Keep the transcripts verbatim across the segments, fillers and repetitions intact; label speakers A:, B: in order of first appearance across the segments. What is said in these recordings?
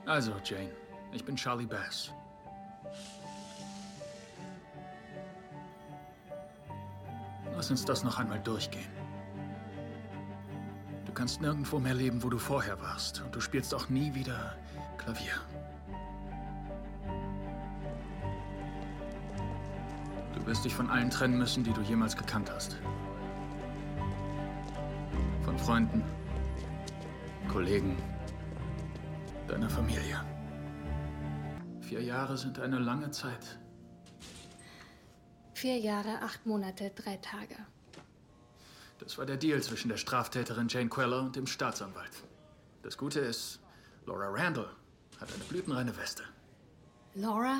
A: Also, Jane, ich bin Charlie Bass. Lass uns das noch einmal durchgehen. Du kannst nirgendwo mehr leben, wo du vorher warst. Und du spielst auch nie wieder Klavier. Du wirst dich von allen trennen müssen, die du jemals gekannt hast. Von Freunden, Kollegen, deiner Familie. Vier Jahre sind eine lange Zeit.
B: Vier Jahre, acht Monate, drei Tage.
A: Das war der Deal zwischen der Straftäterin Jane Queller und dem Staatsanwalt. Das Gute ist, Laura Randall hat eine blütenreine Weste.
B: Laura?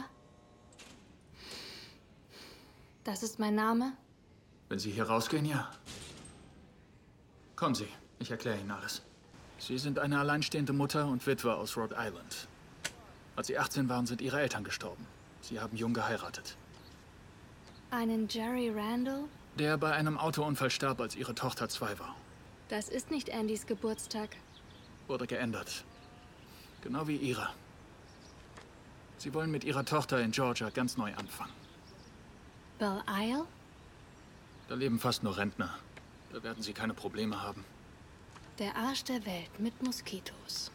B: Das ist mein Name?
A: Wenn Sie hier rausgehen, ja. Kommen Sie, ich erkläre Ihnen alles. Sie sind eine alleinstehende Mutter und Witwe aus Rhode Island. Als Sie achtzehn waren, sind Ihre Eltern gestorben. Sie haben jung geheiratet.
B: Einen Jerry Randall?
A: Der bei einem Autounfall starb, als Ihre Tochter zwei war.
B: Das ist nicht Andys Geburtstag.
A: Wurde geändert. Genau wie Ihre. Sie wollen mit Ihrer Tochter in Georgia ganz neu anfangen.
B: Belle Isle?
A: Da leben fast nur Rentner. Da werden Sie keine Probleme haben.
B: Der Arsch der Welt mit Moskitos.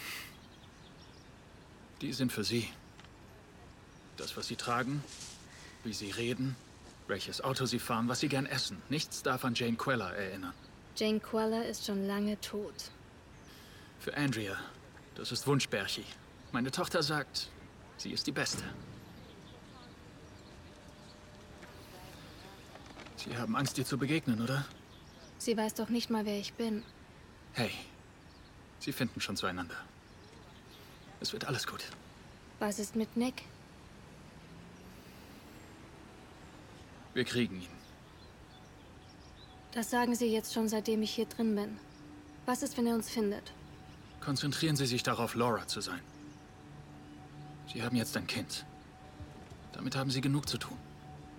A: Die sind für Sie. Das, was Sie tragen, wie Sie reden, welches Auto Sie fahren, was Sie gern essen. Nichts darf an Jane Queller erinnern.
B: Jane Queller ist schon lange tot.
A: Für Andrea, das ist Wunschbärchi. Meine Tochter sagt, sie ist die Beste. Sie haben Angst, ihr zu begegnen, oder?
B: Sie weiß doch nicht mal, wer ich bin.
A: Hey, Sie finden schon zueinander. Es wird alles gut.
B: Was ist mit Nick?
A: Wir kriegen ihn.
B: Das sagen Sie jetzt schon, seitdem ich hier drin bin. Was ist, wenn er uns findet?
A: Konzentrieren Sie sich darauf, Laura zu sein. Sie haben jetzt ein Kind. Damit haben Sie genug zu tun.